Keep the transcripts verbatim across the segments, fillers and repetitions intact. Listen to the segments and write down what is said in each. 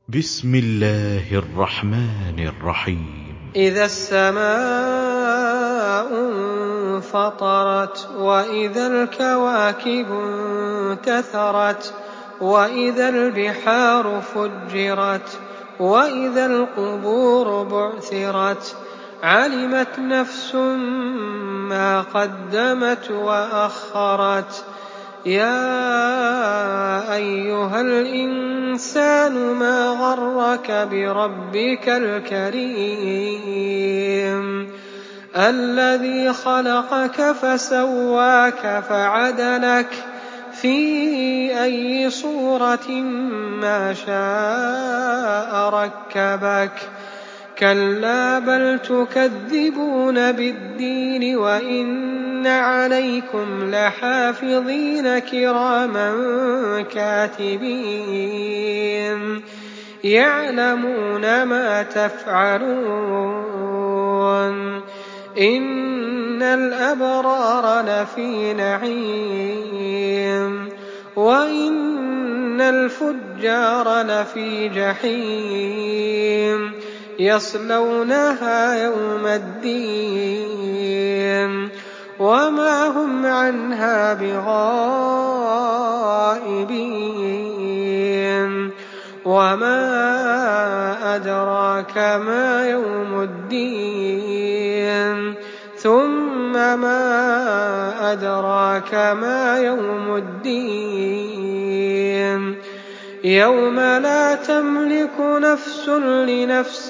بسم الله الرحمن الرحيم إذا السماء انفطرت وإذا الكواكب انتثرت وإذا البحار فجرت وإذا القبور بعثرت علمت نفس ما قدمت وأخرت يا أيها الإنسان ما غرك بربك الكريم الذي خلقك فسواك فعدلك في أي صورة ما شاء ركبك كلا بل تكذبون بالدين وإن عليكم لحافظين كراما كاتبين يعلمون ما تفعلون إن الأبرار لفي نعيم وإن الفجار لفي جحيم يصلونها يوم الدين وما هم عنها بغائبين وما أدراك ما يوم الدين ثم ما أدراك ما يوم الدين يوم لا تملك نفس لنفس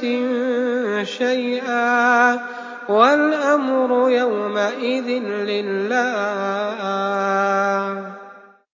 شيئا والأمر يومئذ لله